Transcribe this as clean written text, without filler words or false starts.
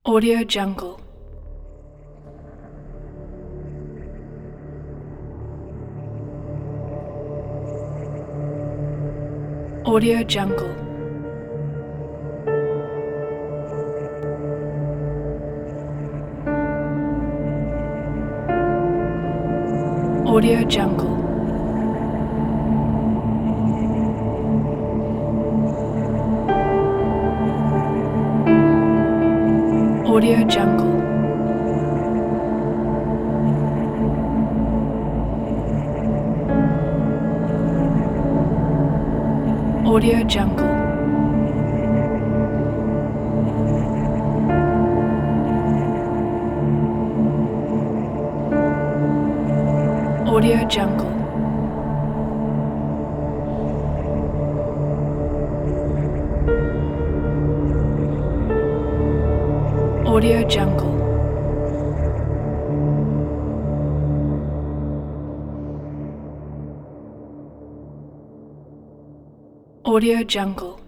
Audio Jungle. Audio Jungle. Audio Jungle. Audio Jungle. Audio Jungle. Audio Jungle. Audio Jungle. Audio Jungle.